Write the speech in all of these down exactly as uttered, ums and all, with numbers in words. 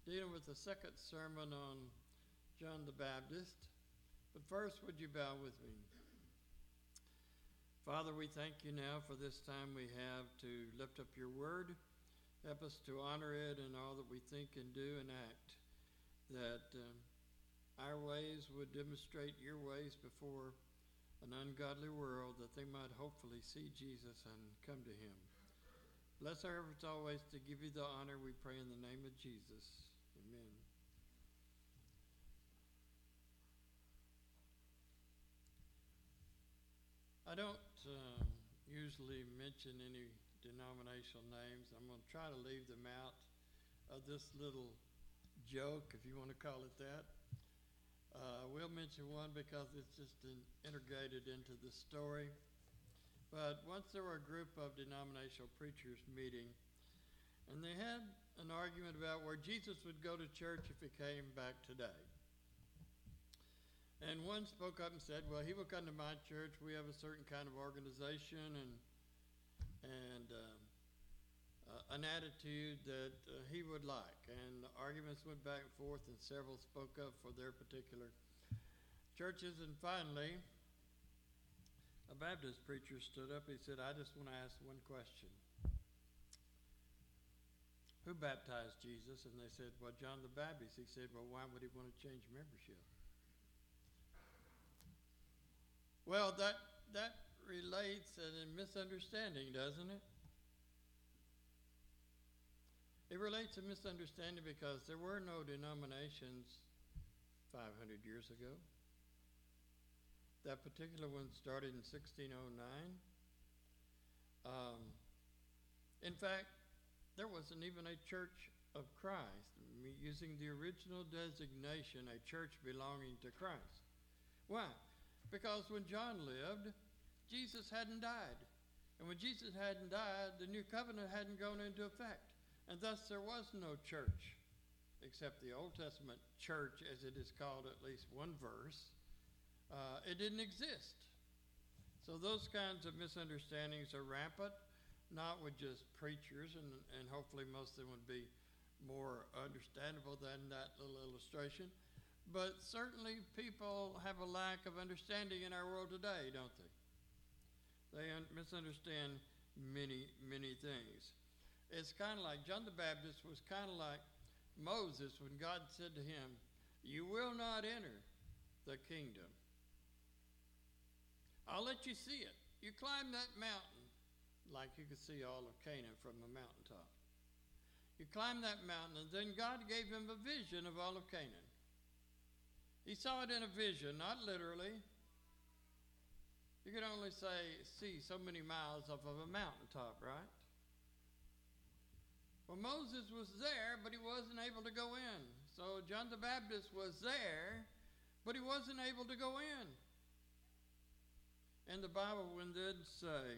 dealing with the second sermon on John the Baptist. But first, would you bow with me? Father, we thank you now for this time we have to lift up your word. Help us to honor it in all that we think and do and act, that uh, our ways would demonstrate your ways before an ungodly world, that they might hopefully see Jesus and come to him. Bless our efforts always to give you the honor, we pray in the name of Jesus. Amen. I don't uh, usually mention any denominational names. I'm going to try to leave them out of this little joke, if you want to call it that. Uh, we'll mention one because it's just in, integrated into the story. But once there were a group of denominational preachers meeting, and they had an argument about where Jesus would go to church if he came back today. And one spoke up and said, well, he will come to my church. We have a certain kind of organization and and uh, uh, an attitude that uh, he would like. And the arguments went back and forth, and several spoke up for their particular churches. And finally, a Baptist preacher stood up. He said, I just want to ask one question. Who baptized Jesus? And they said, well, John the Baptist. He said, well, why would he want to change membership? Well, that that relates to a misunderstanding, doesn't it? It relates to misunderstanding because there were no denominations five hundred years ago. That particular one started in sixteen oh nine. Um, in fact, there wasn't even a Church of Christ, using the original designation, a church belonging to Christ. Why? Because when John lived, Jesus hadn't died. And when Jesus hadn't died, the new covenant hadn't gone into effect. And thus there was no church, except the Old Testament church, as it is called, at least one verse. Uh, it didn't exist. So those kinds of misunderstandings are rampant, not with just preachers, and, and hopefully most of them would be more understandable than that little illustration. But certainly people have a lack of understanding in our world today, don't they? They un- misunderstand many, many things. It's kind of like John the Baptist was kind of like Moses when God said to him, you will not enter the kingdom. I'll let you see it. You climb that mountain, like you could see all of Canaan from the mountaintop. You climb that mountain, and then God gave him a vision of all of Canaan. He saw it in a vision, not literally. You could only say, see so many miles off of a mountaintop, right? Well, Moses was there, but he wasn't able to go in. So John the Baptist was there, but he wasn't able to go in. And the Bible one did say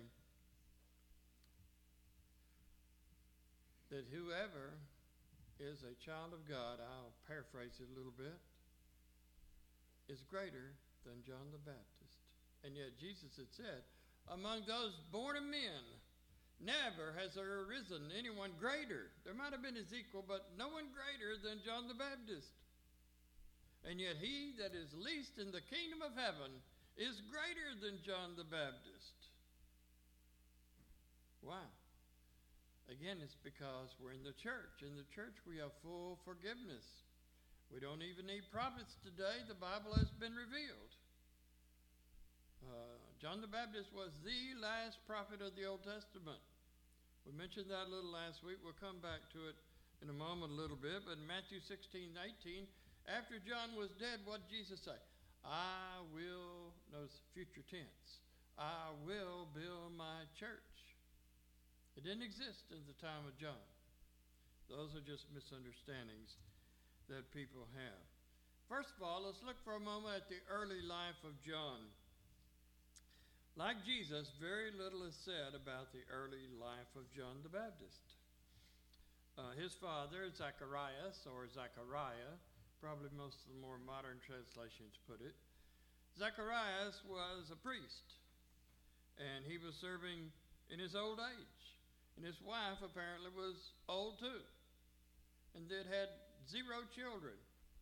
that whoever is a child of God, I'll paraphrase it a little bit, is greater than John the Baptist. And yet Jesus had said, among those born of men, never has there arisen anyone greater. There might have been his equal, but no one greater than John the Baptist. And yet he that is least in the kingdom of heaven is greater than John the Baptist. Why? Again, it's because we're in the church. In the church, we have full forgiveness. We don't even need prophets today. The Bible has been revealed. Uh, John the Baptist was the last prophet of the Old Testament. We mentioned that a little last week. We'll come back to it in a moment a little bit. But in Matthew sixteen, eighteen, after John was dead, what did Jesus say? I will, notice future tense, I will build my church. It didn't exist in the time of John. Those are just misunderstandings that people have. First of all, let's look for a moment at the early life of John. Like Jesus, very little is said about the early life of John the Baptist. Uh, his father, Zacharias, or Zachariah, probably most of the more modern translations put it, Zacharias was a priest, and he was serving in his old age. And his wife apparently was old too. And they'd had zero children.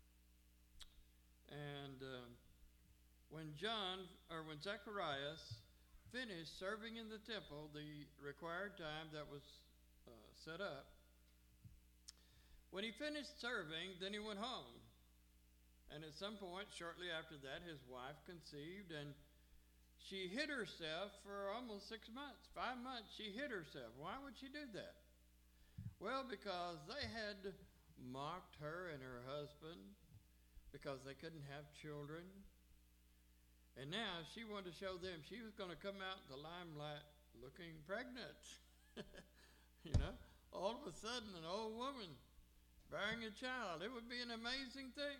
And uh, when John, or when Zacharias finished serving in the temple the required time that was uh, set up, when he finished serving, then he went home. And at some point, shortly after that, his wife conceived, and she hid herself for almost six months, five months. She hid herself. Why would she do that? Well, because they had mocked her and her husband because they couldn't have children. And now she wanted to show them she was going to come out in the limelight looking pregnant. You know, all of a sudden, an old woman bearing a child. It would be an amazing thing.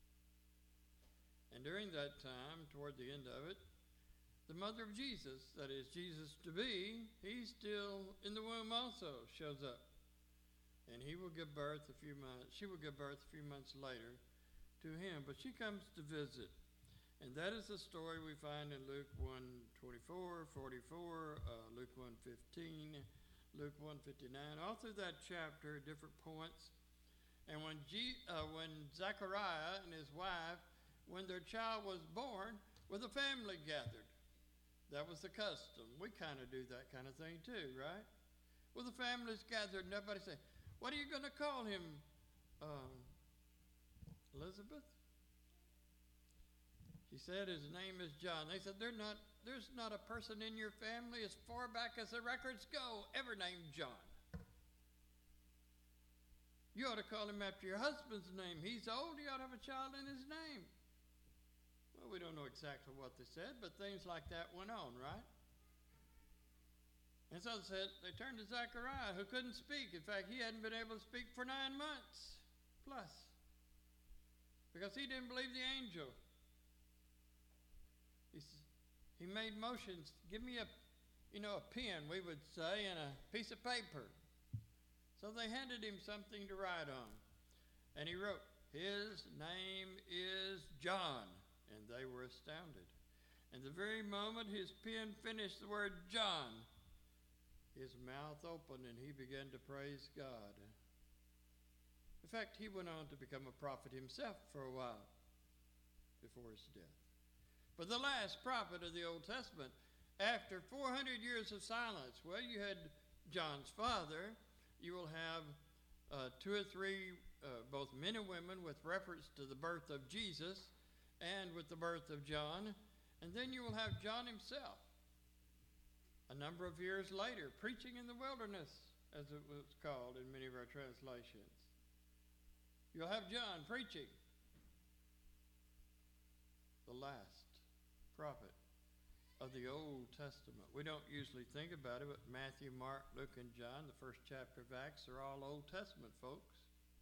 And during that time, toward the end of it, the mother of Jesus, that is Jesus to be, he's still in the womb also, shows up. And he will give birth a few months, she will give birth a few months later to him. But she comes to visit. And that is the story we find in Luke one twenty-four, forty-four, uh, Luke one fifteen, Luke one fifty-nine, all through that chapter, different points. And when, G, uh, when Zechariah and his wife, when their child was born, well, the family gathered. That was the custom. We kind of do that kind of thing too, right? Well, the families gathered and everybody said, what are you going to call him? Um, Elizabeth? She said his name is John. They said, They're not, there's not a person in your family as far back as the records go ever named John. You ought to call him after your husband's name. He's old. You ought to have a child in his name. Well, we don't know exactly what they said, but things like that went on, right? And so they said, they turned to Zechariah, who couldn't speak. In fact, he hadn't been able to speak for nine months plus, because he didn't believe the angel. He, he made motions. Give me a, you know, a pen, we would say, and a piece of paper. So they handed him something to write on. And he wrote, his name is John. And they were astounded. And the very moment his pen finished the word John, his mouth opened and he began to praise God. In fact, he went on to become a prophet himself for a while before his death. But the last prophet of the Old Testament, after four hundred years of silence, well, you had John's father. You will have uh, two or three, uh, both men and women, with reference to the birth of Jesus and with the birth of John. And then you will have John himself, a number of years later, preaching in the wilderness, as it was called in many of our translations. You'll have John preaching, the last prophet of the Old Testament. We don't usually think about it, but Matthew, Mark, Luke, and John, the first chapter of Acts, are all Old Testament folks.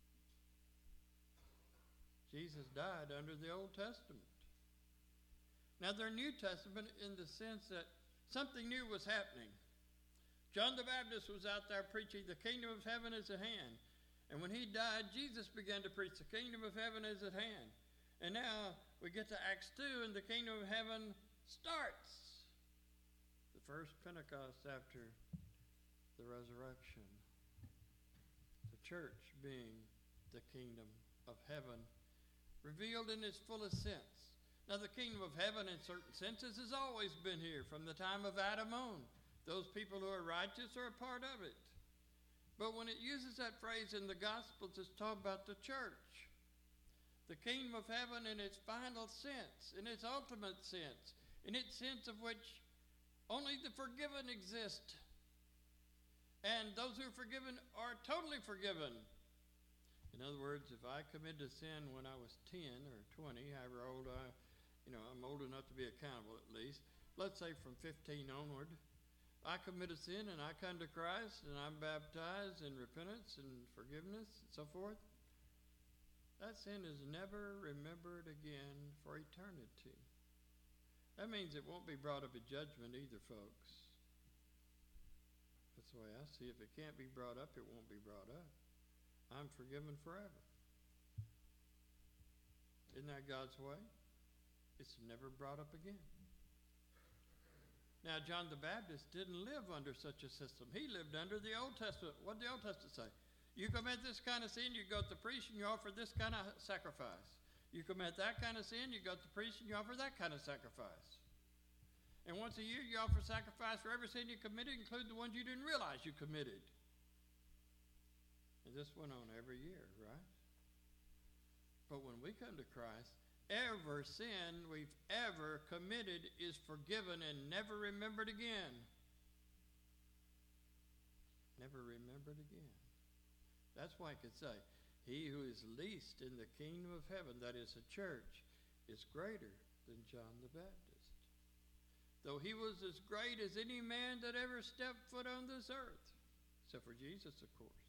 Jesus died under the Old Testament. Now, they're New Testament in the sense that something new was happening. John the Baptist was out there preaching the kingdom of heaven is at hand. And when he died, Jesus began to preach the kingdom of heaven is at hand. And now we get to Acts two, and the kingdom of heaven starts. First Pentecost after the resurrection. The church being the kingdom of heaven, revealed in its fullest sense. Now, the kingdom of heaven in certain senses has always been here from the time of Adam on. Those people who are righteous are a part of it. But when it uses that phrase in the Gospels, it's talking about the church. The kingdom of heaven in its final sense, in its ultimate sense, in its sense of which only the forgiven exist. And those who are forgiven are totally forgiven. In other words, if I committed a sin when I was ten or twenty, however old I, you know, I'm old enough to be accountable at least. Let's say from fifteen onward, I commit a sin and I come to Christ and I'm baptized in repentance and forgiveness and so forth. That sin is never remembered again for eternity. That means it won't be brought up in judgment either, folks. That's the way I see it. If it can't be brought up, it won't be brought up. I'm forgiven forever. Isn't that God's way? It's never brought up again. Now, John the Baptist didn't live under such a system. He lived under the Old Testament. What did the Old Testament say? You commit this kind of sin, you go to the priest and you offer this kind of sacrifice. You commit that kind of sin, you go to the priest and you offer that kind of sacrifice. And once a year you offer sacrifice for every sin you committed, including the ones you didn't realize you committed. And this went on every year, right? But when we come to Christ, every sin we've ever committed is forgiven and never remembered again. Never remembered again. That's why I could say, he who is least in the kingdom of heaven, that is the church, is greater than John the Baptist. Though he was as great as any man that ever stepped foot on this earth, except for Jesus, of course.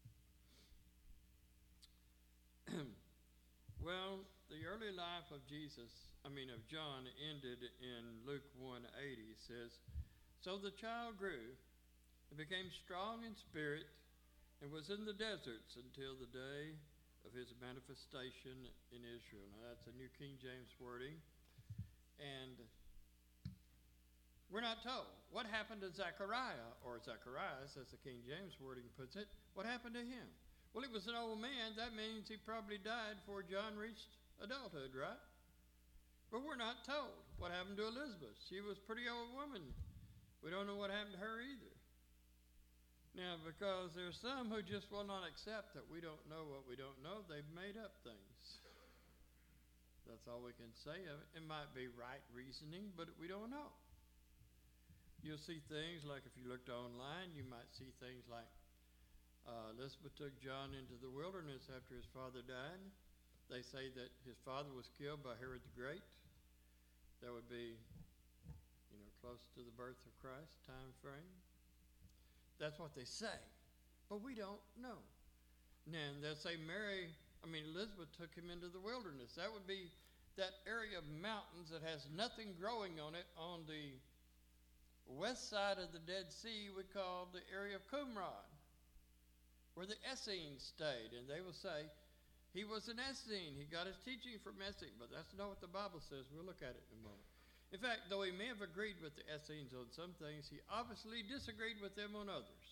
Well, the early life of Jesus, I mean of John, ended in Luke one eighty. It says, so the child grew and became strong in spirit, and was in the deserts until the day of his manifestation in Israel. Now that's a New King James wording. And we're not told what happened to Zechariah, or Zacharias, as the King James wording puts it. What happened to him? Well, he was an old man. That means he probably died before John reached adulthood, right? But we're not told what happened to Elizabeth. She was a pretty old woman. We don't know what happened to her either. Now, because there's some who just will not accept that we don't know what we don't know, they've made up things. That's all we can say of it. It might be right reasoning, but we don't know. You'll see things like, if you looked online, you might see things like uh, Elizabeth took John into the wilderness after his father died. They say that his father was killed by Herod the Great. That would be, you know, close to the birth of Christ time frame. That's what they say, but we don't know. Now, they'll say Mary, I mean, Elizabeth took him into the wilderness. That would be that area of mountains that has nothing growing on it on the west side of the Dead Sea we call the area of Qumran, where the Essenes stayed. And they will say, he was an Essene. He got his teaching from Essene, but that's not what the Bible says. We'll look at it in a moment. In fact, though he may have agreed with the Essenes on some things, he obviously disagreed with them on others.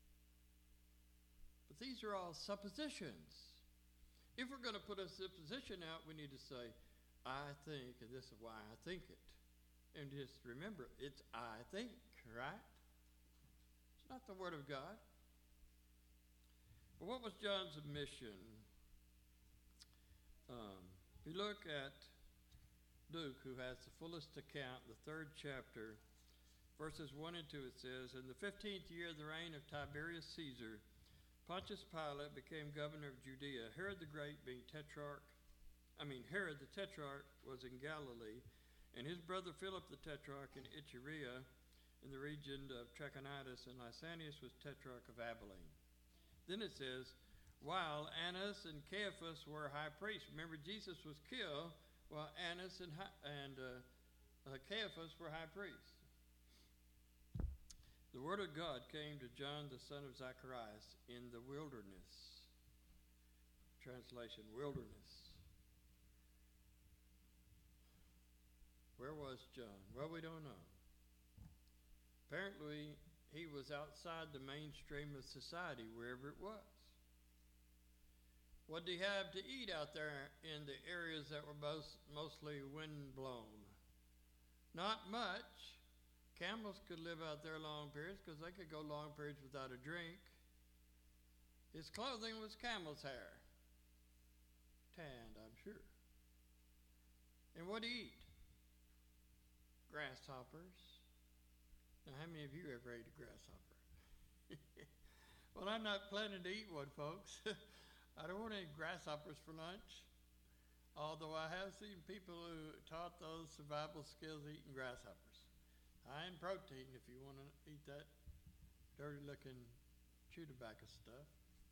But these are all suppositions. If we're going to put a supposition out, we need to say, I think, and this is why I think it. And just remember, it's I think, right? It's not the Word of God. But what was John's mission? Um, if you look at Luke, who has the fullest account, the third chapter, verses one and two, it says, in the fifteenth year of the reign of Tiberius Caesar, Pontius Pilate became governor of Judea. Herod the Great being tetrarch, I mean, Herod the tetrarch was in Galilee, and his brother Philip the tetrarch in Iturea, in the region of Trachonitis, and Lysanias was tetrarch of Abilene. Then it says, while Annas and Caiaphas were high priests. Remember, Jesus was killed while Annas and, and uh, uh, Caiaphas were high priests. The word of God came to John the son of Zacharias in the wilderness. Translation, wilderness. Where was John? Well, we don't know. Apparently, he was outside the mainstream of society, wherever it was. What did he have to eat out there in the areas that were most, mostly wind-blown? Not much. Camels could live out there long periods because they could go long periods without a drink. His clothing was camel's hair. Tanned, I'm sure. And what did he eat? Grasshoppers. Now, how many of you ever ate a grasshopper? Well, I'm not planning to eat one, folks. I don't want any grasshoppers for lunch, although I have seen people who taught those survival skills eating grasshoppers. High in protein if you want to eat that dirty-looking chew tobacco stuff.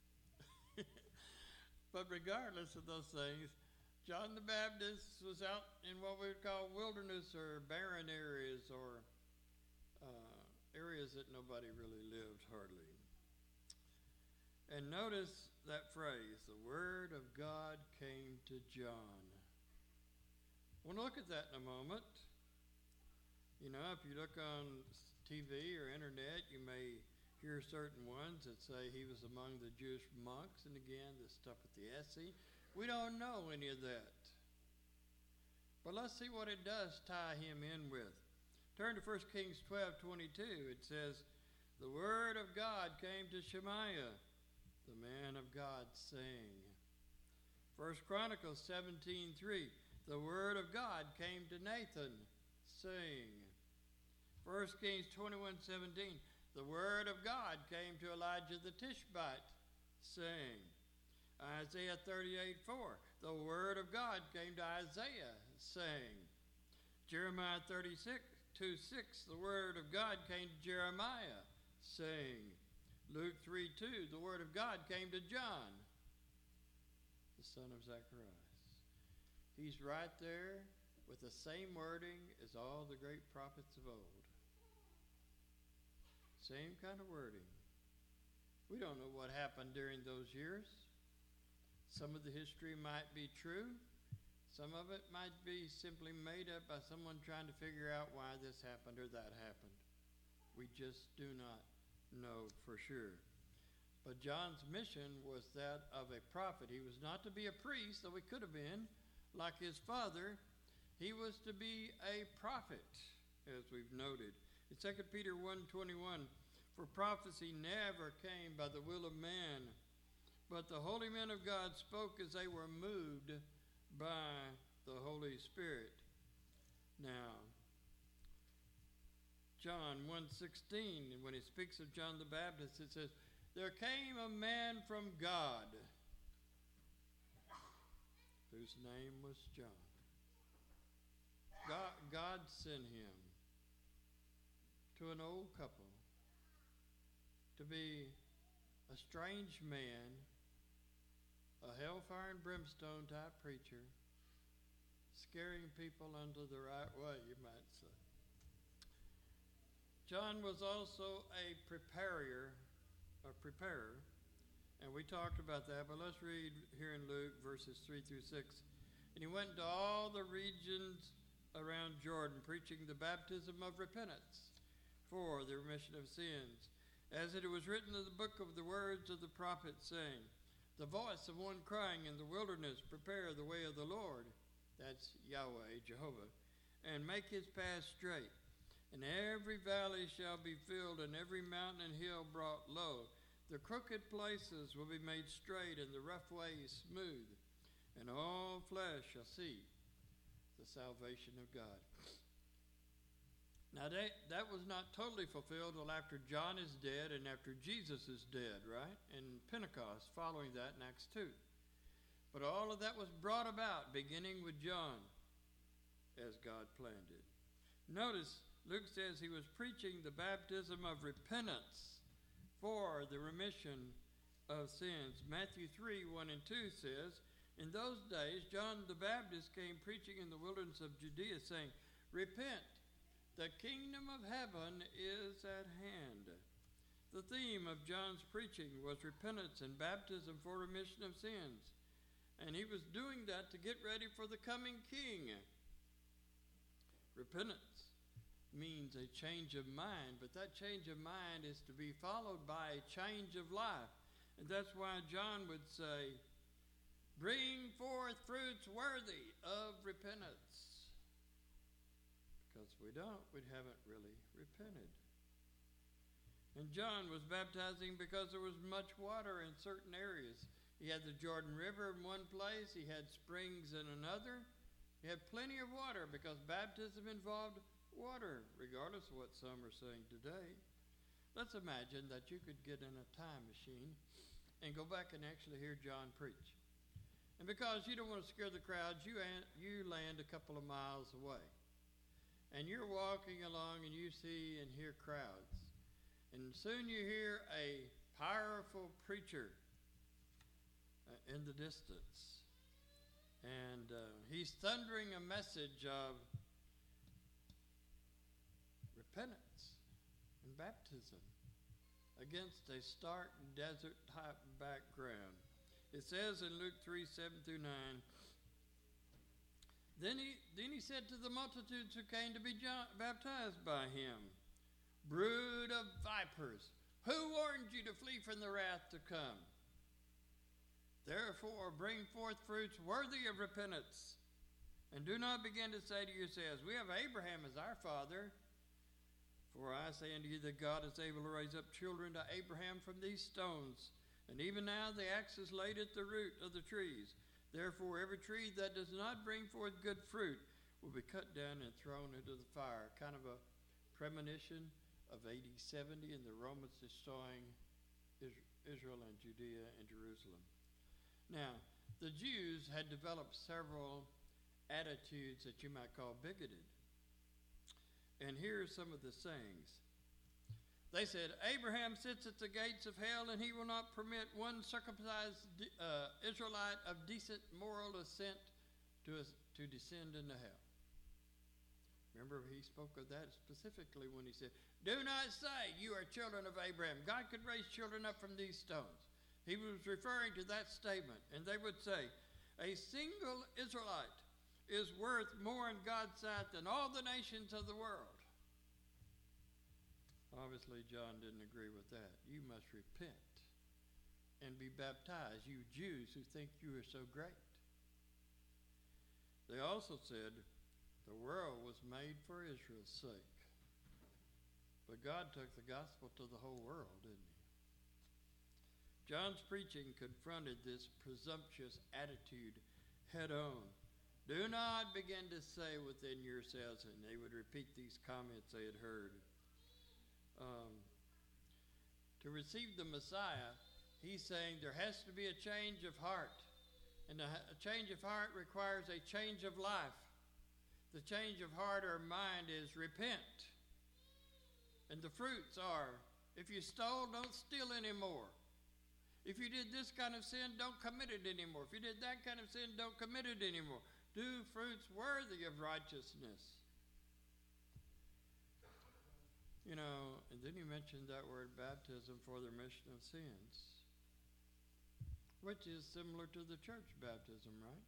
But regardless of those things, John the Baptist was out in what we would call wilderness or barren areas, or uh, areas that nobody really lived hardly. And notice that phrase, the word of God came to John. We'll look at that in a moment. You know, if you look on T V or internet, you may hear certain ones that say he was among the Jewish monks, and again, this stuff with the Essie. We don't know any of that. But let's see what it does tie him in with. Turn to First Kings twelve twenty-two. It says, the word of God came to Shemaiah, the man of God, saying. First Chronicles seventeen three. The word of God came to Nathan, saying. First Kings twenty-one seventeen. The word of God came to Elijah the Tishbite, saying. Isaiah thirty-eight four. The word of God came to Isaiah, saying. Jeremiah thirty-six two six. The word of God came to Jeremiah, saying. Luke three two. The word of God came to John, the son of Zacharias. He's right there with the same wording as all the great prophets of old. Same kind of wording. We don't know what happened during those years. Some of the history might be true. Some of it might be simply made up by someone trying to figure out why this happened or that happened. We just do not know for sure. But John's mission was that of a prophet. He was not to be a priest, though he could have been, like his father. He was to be a prophet, as we've noted. In Second Peter one twenty-one, for prophecy never came by the will of man, but the holy men of God spoke as they were moved by the Holy Spirit. Now, John one sixteen, when he speaks of John the Baptist, it says, there came a man from God, whose name was John. God, God sent him to an old couple to be a strange man, a hellfire and brimstone type preacher, scaring people under the right way, you might say. John was also a preparer, a preparer, and we talked about that, but let's read here in Luke verses three through six. And he went into all the regions around Jordan, preaching the baptism of repentance for the remission of sins, as it was written in the book of the words of the prophet, saying, the voice of one crying in the wilderness, prepare the way of the Lord, that's Yahweh, Jehovah, and make his path straight. And every valley shall be filled, and every mountain and hill brought low. The crooked places will be made straight, and the rough ways smooth, and all flesh shall see the salvation of God. Now, that, that was not totally fulfilled until after John is dead and after Jesus is dead, right? And Pentecost following that in Acts two. But all of that was brought about beginning with John as God planned it. Notice Luke says he was preaching the baptism of repentance for the remission of sins. Matthew three one and two says, in those days John the Baptist came preaching in the wilderness of Judea, saying, repent, the kingdom of heaven is at hand. The theme of John's preaching was repentance and baptism for remission of sins. And he was doing that to get ready for the coming king. Repentance means a change of mind, but that change of mind is to be followed by a change of life. And that's why John would say, bring forth fruits worthy of repentance. Because we don't, we haven't really repented. And John was baptizing because there was much water in certain areas. He had the Jordan River in one place, he had springs in another. He had plenty of water because baptism involved water, regardless of what some are saying today. Let's imagine that you could get in a time machine and go back and actually hear John preach. And because you don't want to scare the crowds, you, you land a couple of miles away. And you're walking along and you see and hear crowds. And soon you hear a powerful preacher uh, in the distance. And uh, he's thundering a message of repentance and baptism against a stark desert type background. It says in Luke three seven through nine, Then he, then he said to the multitudes who came to be baptized by him, brood of vipers, Who warned you to flee from the wrath to come? Therefore, bring forth fruits worthy of repentance. And do not begin to say to yourselves, we have Abraham as our father. For I say unto you that God is able to raise up children to Abraham from these stones. And even now the axe is laid at the root of the trees. Therefore, every tree that does not bring forth good fruit will be cut down and thrown into the fire. Kind of a premonition of A D seventy and the Romans destroying Israel and Judea and Jerusalem. Now, the Jews had developed several attitudes that you might call bigoted. And here are some of the sayings. They said, Abraham sits at the gates of hell, and he will not permit one circumcised uh, Israelite of decent moral ascent to, to descend into hell. Remember, he spoke of that specifically when he said, do not say you are children of Abraham. God could raise children up from these stones. He was referring to that statement, and they would say, a single Israelite is worth more in God's sight than all the nations of the world. Obviously, John didn't agree with that. You must repent and be baptized, you Jews who think you are so great. They also said the world was made for Israel's sake. But God took the gospel to the whole world, didn't he? John's preaching confronted this presumptuous attitude head on. Do not begin to say within yourselves, and they would repeat these comments they had heard. Um, to receive the Messiah, he's saying there has to be a change of heart. And a, a change of heart requires a change of life. The change of heart or mind is repent. And the fruits are, if you stole, don't steal anymore. If you did this kind of sin, don't commit it anymore. If you did that kind of sin, don't commit it anymore. Do fruits worthy of righteousness. You know, and then he mentioned that word baptism for the remission of sins, which is similar to the church baptism, right?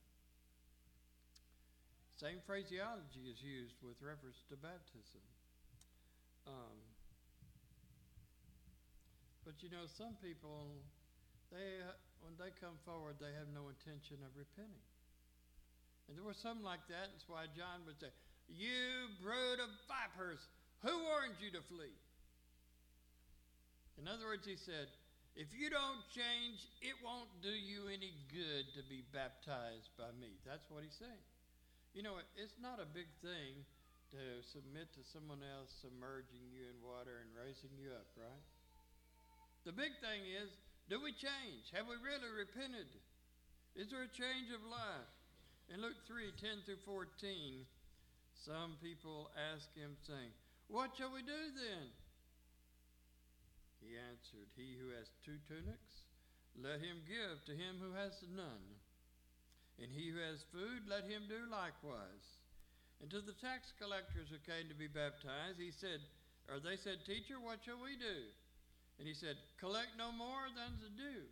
Same phraseology is used with reference to baptism. Um, but you know, some people, they uh, when they come forward, they have no intention of repenting. And there were some like that. That's why John would say, you brood of vipers, who warned you to flee? In other words, he said, if you don't change, it won't do you any good to be baptized by me. That's what he's saying. You know, it's not a big thing to submit to someone else submerging you in water and raising you up, right? The big thing is, do we change? Have we really repented? Is there a change of life? In Luke three, ten through fourteen, some people ask him, saying, what shall we do then? He answered, he who has two tunics, let him give to him who has none. And he who has food, let him do likewise. And to the tax collectors who came to be baptized, he said, or they said, teacher, what shall we do? And he said, collect no more than is due,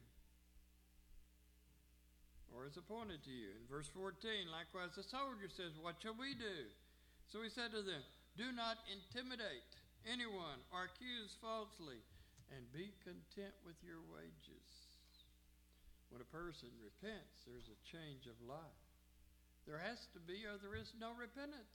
or is appointed to you. In verse fourteen, likewise the soldier says, what shall we do? So he said to them, do not intimidate anyone or accuse falsely, and be content with your wages. When a person repents, there's a change of life. There has to be, or there is no repentance.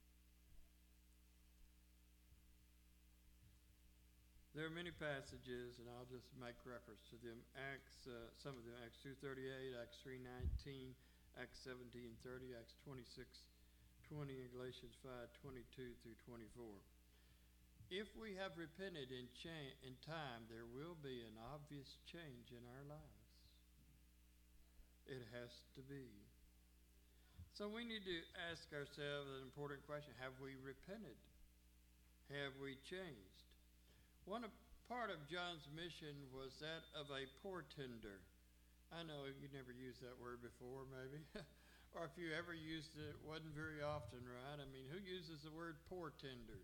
There are many passages, and I'll just make reference to them. Acts, uh, some of them, Acts two thirty-eight, Acts three nineteen, Acts seventeen thirty, Acts twenty-six twenty, and Galatians five twenty-two through twenty-four. If we have repented in, cha- in time, there will be an obvious change in our lives. It has to be. So we need to ask ourselves an important question. Have we repented? Have we changed? One of, part of John's mission was that of a portender. I know you never used that word before, maybe. Or if you ever used it, it wasn't very often, right? I mean, who uses the word portender?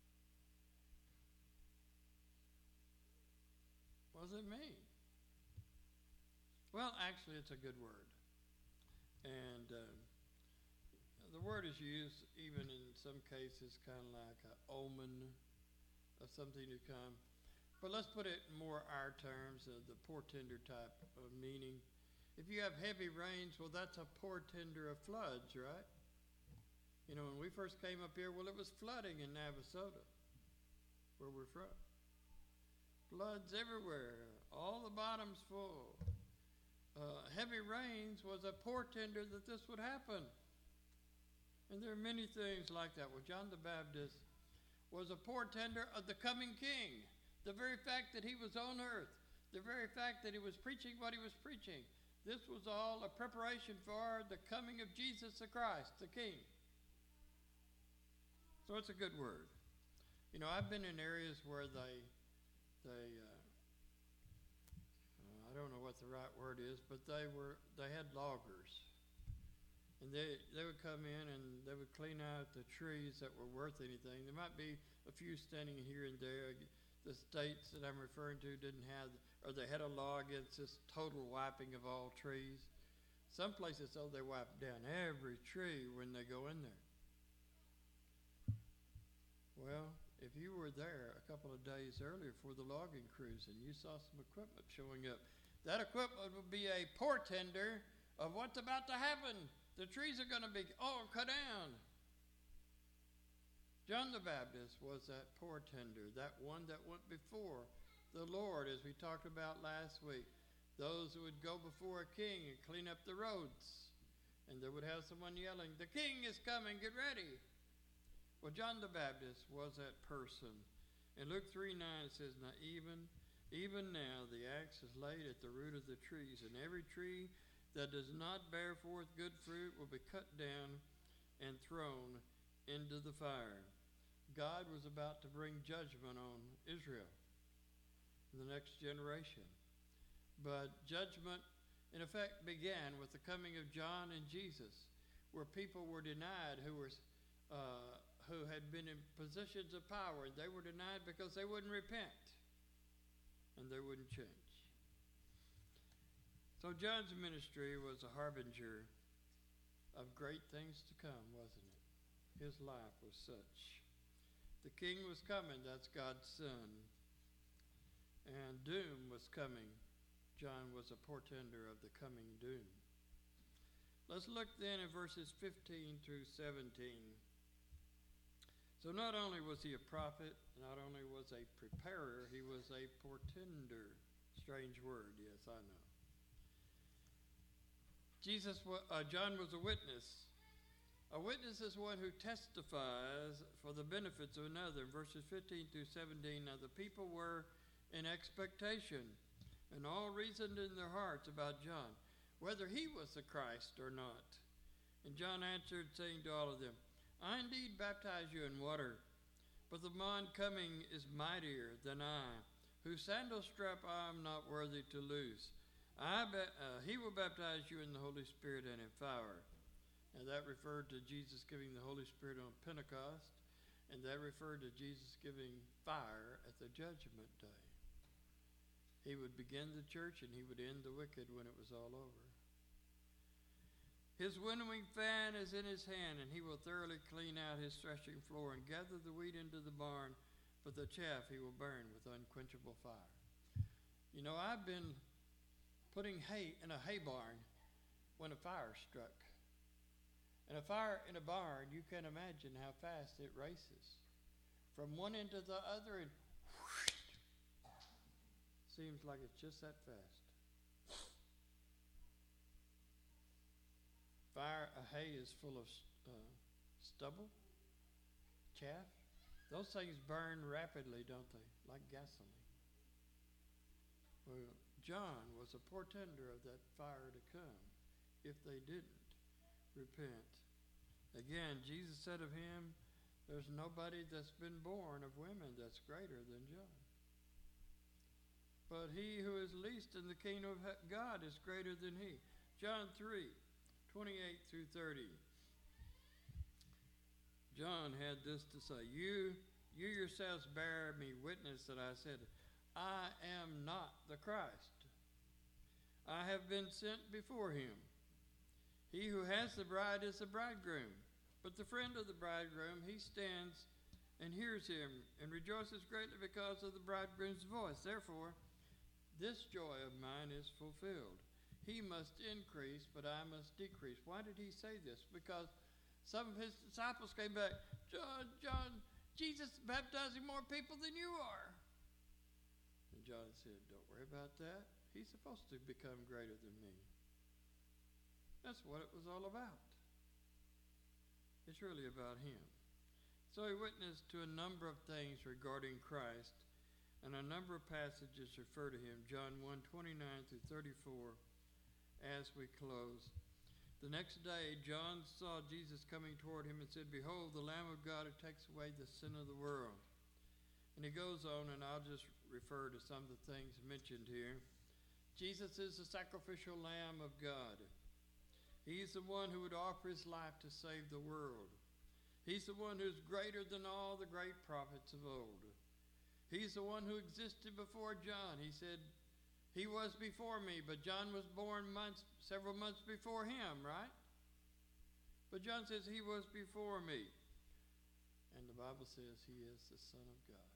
What does it mean? Well, actually, it's a good word. And uh, the word is used even in some cases kind of like an omen of something to come. But let's put it in more our terms, uh, the portender type of meaning. If you have heavy rains, well, that's a portender of floods, right? You know, when we first came up here, well, it was flooding in Navasota, where we're from. Floods everywhere, all the bottoms full. Uh, heavy rains was a portender that this would happen. And there are many things like that. Well, John the Baptist was a portender of the coming king. The very fact that he was on earth, the very fact that he was preaching what he was preaching, this was all a preparation for the coming of Jesus the Christ, the King. So it's a good word. You know, I've been in areas where they, they, uh, I don't know what the right word is, but they were, they had loggers. And they, they would come in and they would clean out the trees that were worth anything. There might be a few standing here and there. The states that I'm referring to didn't have, or they had a law against this total wiping of all trees. Some places, though, they wipe down every tree when they go in there. Well, if you were there a couple of days earlier for the logging cruise and you saw some equipment showing up, that equipment would be a portender of what's about to happen. The trees are going to be all cut down. John the Baptist was that portender, that one that went before the Lord, as we talked about last week. Those who would go before a king and clean up the roads. And they would have someone yelling, "The king is coming, get ready." Well, John the Baptist was that person. In Luke three nine it says, "Now even, even now the axe is laid at the root of the trees, and every tree that does not bear forth good fruit will be cut down and thrown into the fire." God was about to bring judgment on Israel, the next generation. But judgment, in effect, began with the coming of John and Jesus, where people were denied who were uh, who had been in positions of power. They were denied because they wouldn't repent and they wouldn't change. So John's ministry was a harbinger of great things to come, wasn't it? His life was such. The king was coming, that's God's son. And doom was coming. John was a portender of the coming doom. Let's look then at verses fifteen through seventeen. So not only was he a prophet, not only was a preparer, he was a portender. Strange word, yes, I know. Jesus, uh, John was a witness. A witness is one who testifies for the benefits of another. Verses fifteen through seventeen, now the people were in expectation and all reasoned in their hearts about John, whether he was the Christ or not. And John answered, saying to all of them, "I indeed baptize you in water, but the one coming is mightier than I, whose sandal strap I am not worthy to loose. I ba- uh, he will baptize you in the Holy Spirit and in fire." And that referred to Jesus giving the Holy Spirit on Pentecost, and that referred to Jesus giving fire at the judgment day. He would begin the church and he would end the wicked when it was all over. His winnowing fan is in his hand, and he will thoroughly clean out his threshing floor and gather the wheat into the barn, but the chaff he will burn with unquenchable fire. You know, I've been putting hay in a hay barn when a fire struck. And a fire in a barn, you can imagine how fast it races. From one end to the other, and whoosh, seems like it's just that fast. Fire, a hay is full of uh, stubble, chaff. Those things burn rapidly, don't they? Like gasoline. Well, John was a portender of that fire to come if they didn't repent. Again, Jesus said of him, there's nobody that's been born of women that's greater than John. But he who is least in the kingdom of God is greater than he. John three, twenty-eight through thirty. John had this to say, You, you yourselves bear me witness that I said, I am not the Christ. I have been sent before him. He who has the bride is the bridegroom, but the friend of the bridegroom, he stands and hears him, and rejoices greatly because of the bridegroom's voice. Therefore, this joy of mine is fulfilled. He must increase, but I must decrease. Why did he say this? Because some of his disciples came back, John, John, Jesus is baptizing more people than you are. And John said, don't worry about that. He's supposed to become greater than me. That's what it was all about. It's really about him. So he witnessed to a number of things regarding Christ, and a number of passages refer to him. John one, twenty-nine through thirty-four, as we close. The next day, John saw Jesus coming toward him and said, behold, the Lamb of God who takes away the sin of the world. And he goes on, and I'll just refer to some of the things mentioned here. Jesus is the sacrificial Lamb of God. He's the one who would offer his life to save the world. He's the one who's greater than all the great prophets of old. He's the one who existed before John. He said, he was before me, but John was born months, several months before him, right? But John says he was before me. And the Bible says he is the Son of God.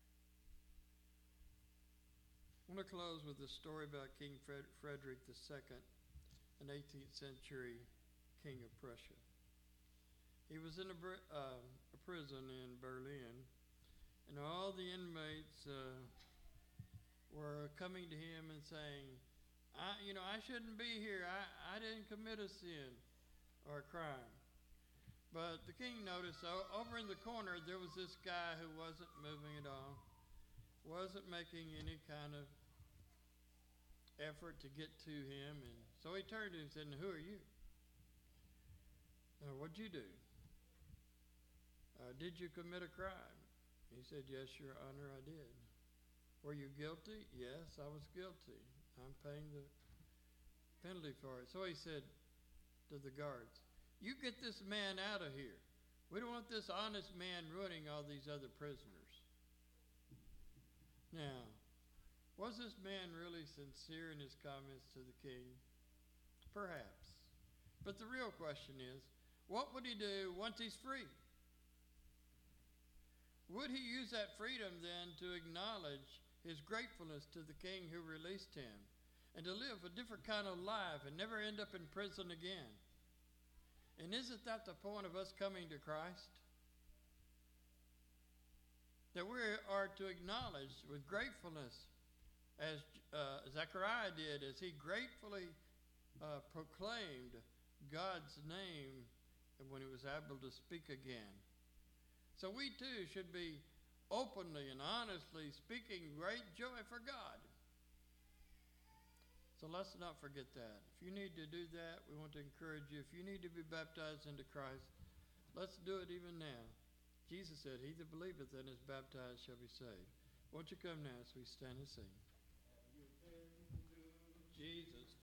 I want to close with a story about King Fred- Frederick the Second, an eighteenth century king of Prussia. He was in a, uh, a prison in Berlin, and all the inmates uh, were coming to him and saying, I, you know, I shouldn't be here. I, I didn't commit a sin or a crime. But the king noticed oh, over in the corner there was this guy who wasn't moving at all, wasn't making any kind of effort to get to him. And so he turned to him and said, who are you? Uh, what'd you do? Uh, did you commit a crime? He said, yes, Your Honor, I did. Were you guilty? Yes, I was guilty. I'm paying the penalty for it. So he said to the guards, you get this man out of here. We don't want this honest man ruining all these other prisoners. Now, was this man really sincere in his comments to the king? Perhaps. But the real question is, what would he do once he's free? Would he use that freedom then to acknowledge his gratefulness to the king who released him and to live a different kind of life and never end up in prison again? And isn't that the point of us coming to Christ? That we are to acknowledge with gratefulness, as uh, Zechariah did, as he gratefully uh, proclaimed God's name and when he was able to speak again. So we too should be openly and honestly speaking great joy for God. So let's not forget that. If you need to do that, we want to encourage you. If you need to be baptized into Christ, let's do it even now. Jesus said, he that believeth and is baptized shall be saved. Won't you come now as we stand and sing? Jesus.